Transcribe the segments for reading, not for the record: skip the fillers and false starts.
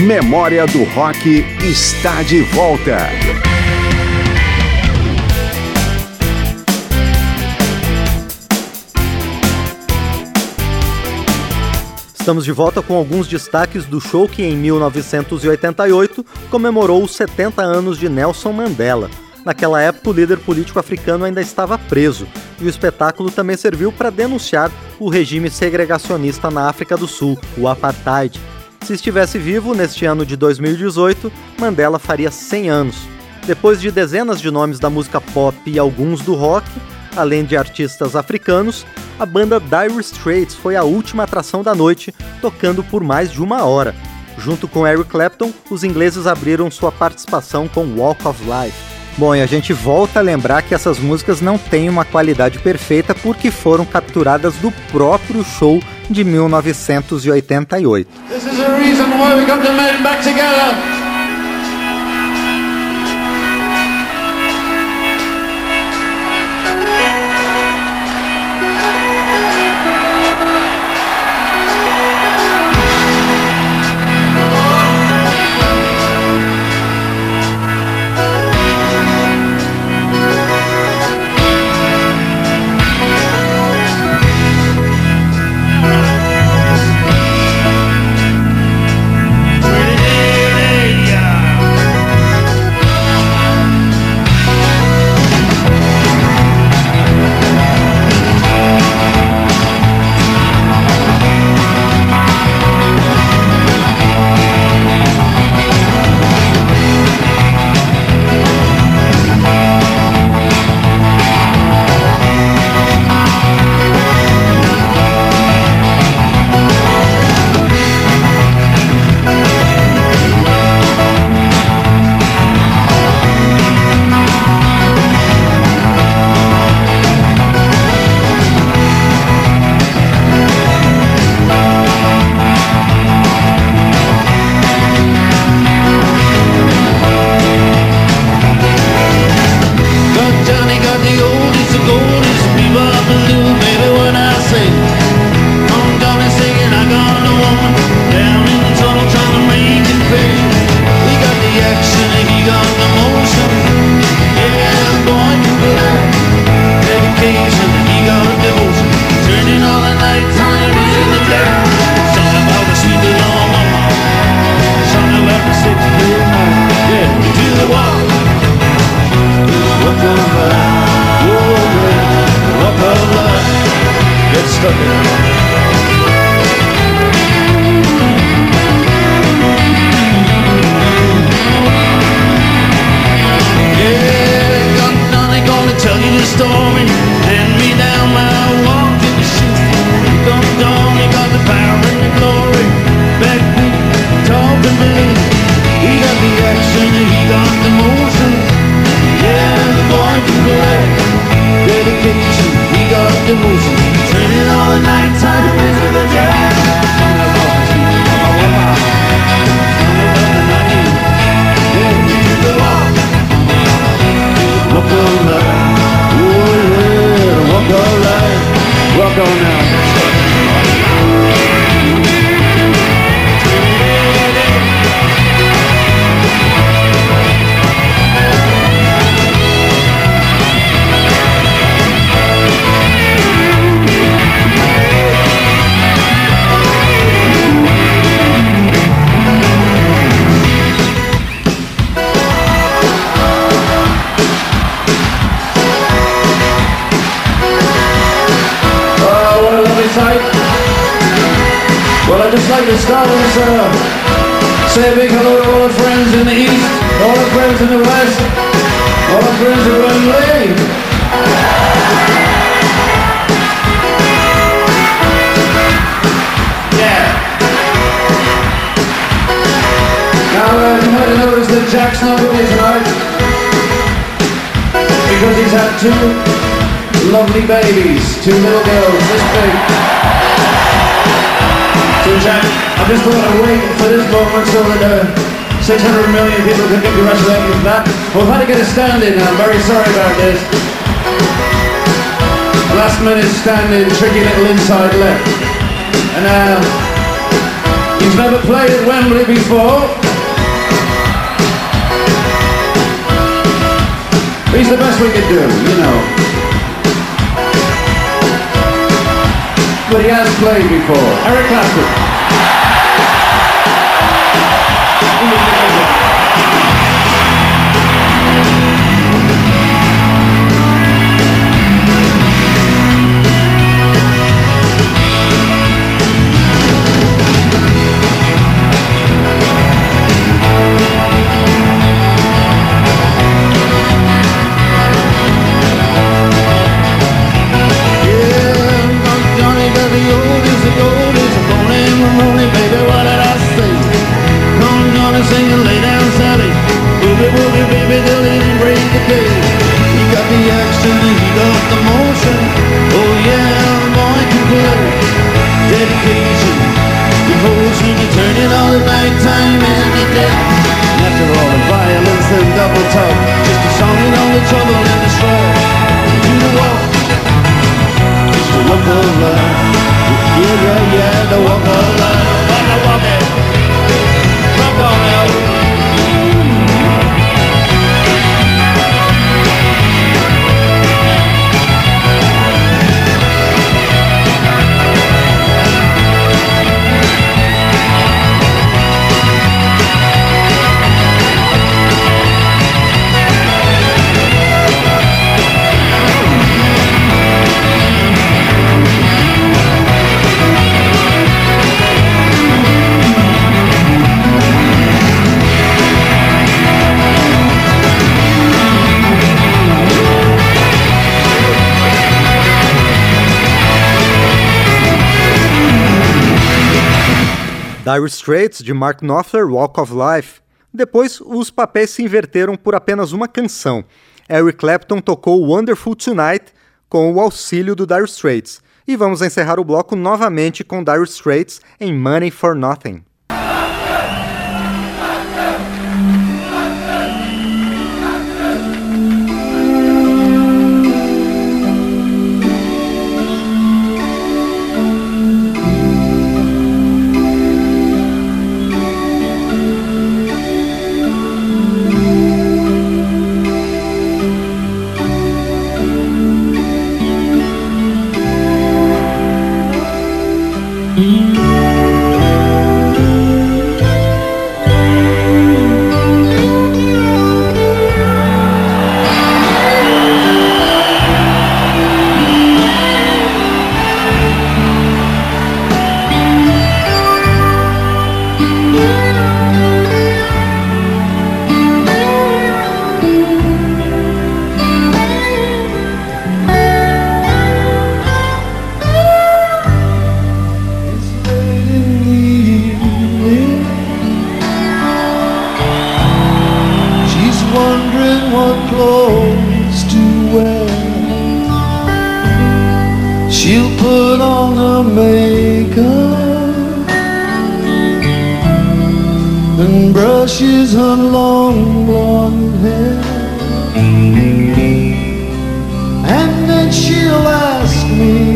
Memória do Rock está de volta. Estamos de volta com alguns destaques do show que, em 1988, comemorou os 70 anos de Nelson Mandela. Naquela época, o líder político africano ainda estava preso, e o espetáculo também serviu para denunciar o regime segregacionista na África do Sul, o Apartheid. Se estivesse vivo, neste ano de 2018, Mandela faria 100 anos. Depois de dezenas de nomes da música pop e alguns do rock, além de artistas africanos, a banda Dire Straits foi a última atração da noite, tocando por mais de 1 hora. Junto com Eric Clapton, os ingleses abriram sua participação com Walk of Life. Bom, e a gente volta a lembrar que essas músicas não têm uma qualidade perfeita porque foram capturadas do próprio show de 1988. This is the reason why we got the men back together. Well, I'd just like to start with say a big hello to all our friends in the East, all our friends in the West, all our friends in Wembley. Yeah. Now, you might have noticed that Jack's not with me tonight because he's had 2 lovely babies, 2 little girls this big. So Jack, I just thought I'd wait for this moment so that 600 million people can get congratulated for that. Well, I've had to get a stand-in, I'm very sorry about this. Last minute stand-in, tricky little inside left. And you He's never played at Wembley before. He's the best we could do, you know. But he has played before. Eric Clapton. Dire Straits, de Mark Knopfler, Walk of Life. Depois, os papéis se inverteram por apenas uma canção. Eric Clapton tocou Wonderful Tonight com o auxílio do Dire Straits. E vamos encerrar o bloco novamente com Dire Straits em Money for Nothing. She'll put on her makeup and brushes her long blonde hair, and then she'll ask me,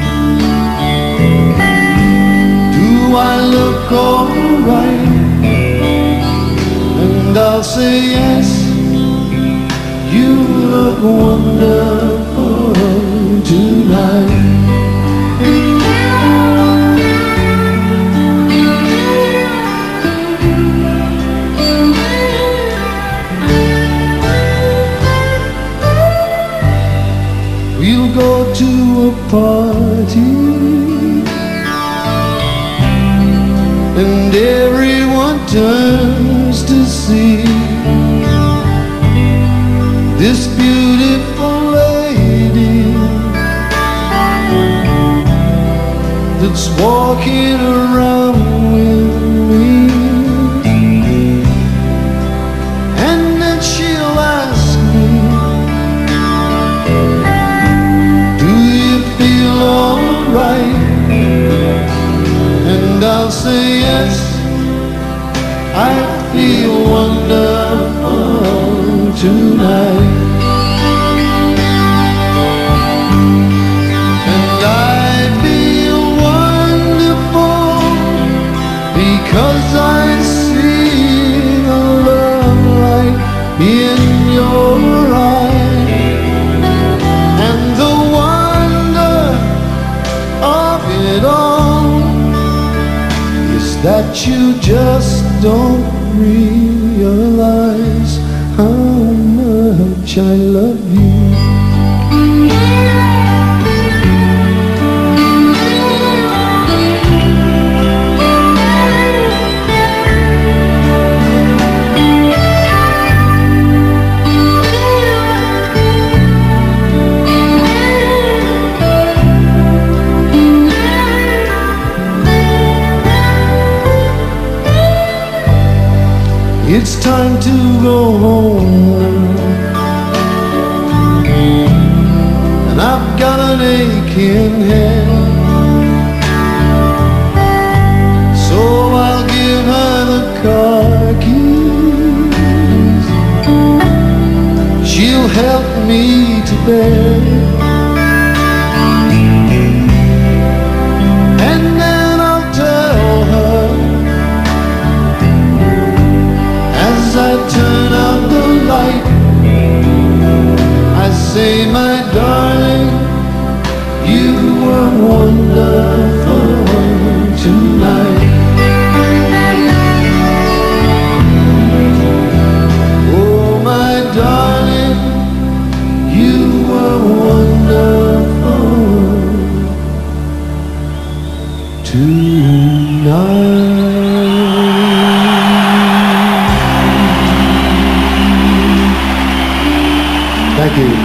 do I look alright? And I'll say yes, you look wonderful tonight. We'll go to a party and everyone turns to see this beautiful lady that's walking around with me, and then she'll ask me, do you feel alright? And I'll say yes, I feel wonderful tonight. And I feel wonderful that you just don't realize how much I love you. It's time to go home, and I've got an aching head, so I'll give her the car keys. She'll help me to bed, and then I'll tell her as I turn out the light, I say, my darling, you were wonderful tonight. Oh, my darling, you were wonderful tonight. Thank you.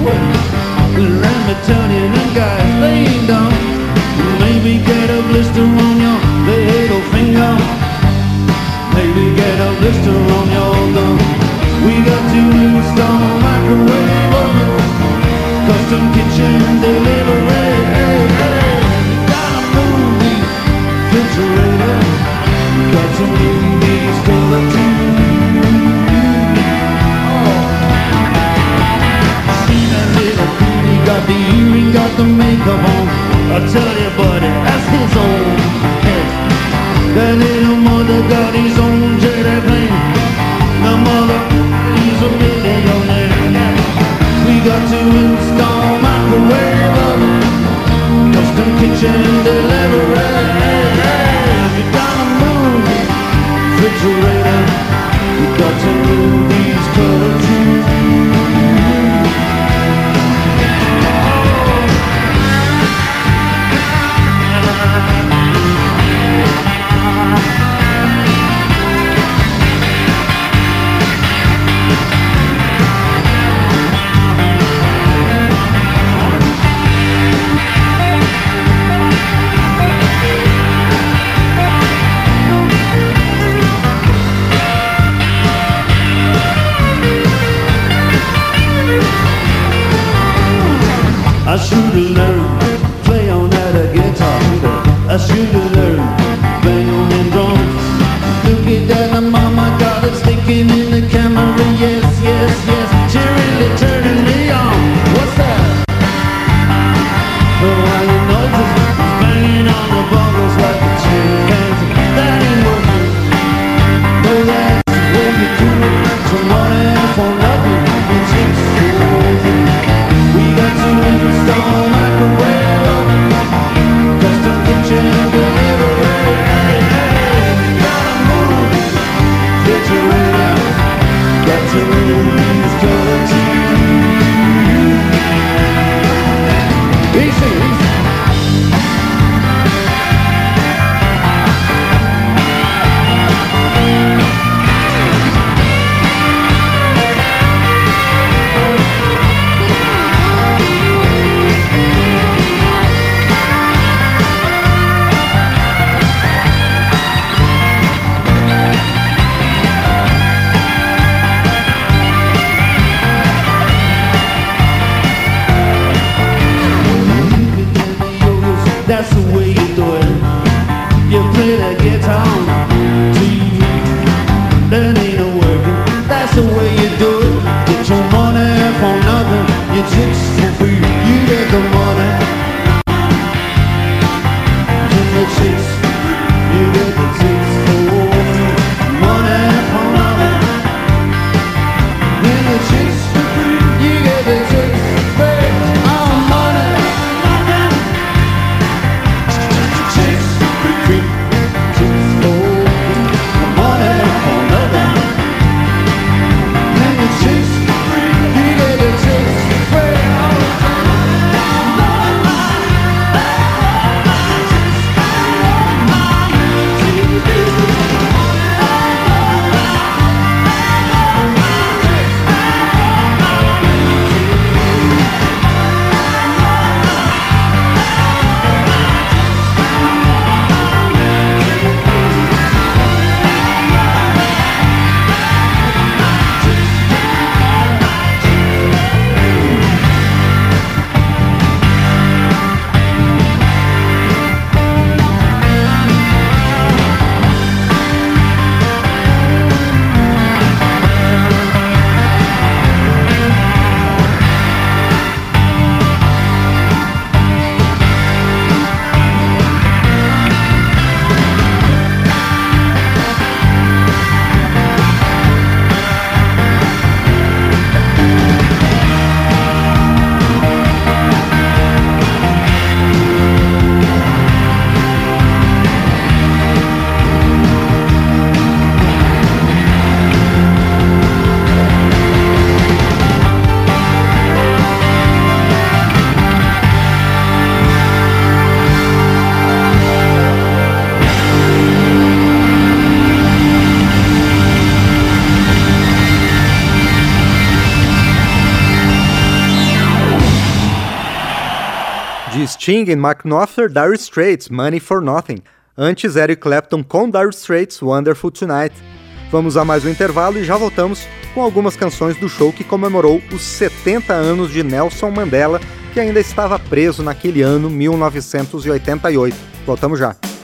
way. Let me tell you, them guys, they ain't dumb. Maybe get a blister on your little finger. Maybe get a blister on your thumb. We got to install a microwave oven, custom kitchen delivery. Got a movie refrigerator, got some movies color too. See that little cutie, got the earring, got the makeup on. I tell you, buddy, that's his own head. That little mother got his own jet plane. The mother is a millionaire. We got to install microwave oven, custom kitchen delivery. You got a movie refrigerator, you got to move these color too. I should've learned to play on that guitar. I should've learned bang on them drums. Look at that, mama got it sticking in the camera. Yes, yes, yes, she really turning me on. What's that? Oh, all the noises banging on the bongos like a chimpanzee. That ain't working. No, that's the way you do it. Some money for nothing. It's extraordinary. We got to install microwave oven, custom kitchen delivery. Got a movie refrigerator, got to move these color too. Easy, easy. That's the way you do it. You play the guitar on TV. That ain't no working. That's the way you do it. Get your money for nothing. Your chicks for free. You get the money. And the chicks, you get the chicks for free. Money for nothing. And the chicks for free. You get the chicks for free. Oh, money. Chicks for free. Chicks for free. Money for nothing. And the de Sting e Mark Knopfler, Dire Straits, Money for Nothing. Antes, Eric Clapton com Dire Straits, Wonderful Tonight. Vamos a mais um intervalo e já voltamos com algumas canções do show que comemorou os 70 anos de Nelson Mandela, que ainda estava preso naquele ano 1988. Voltamos já.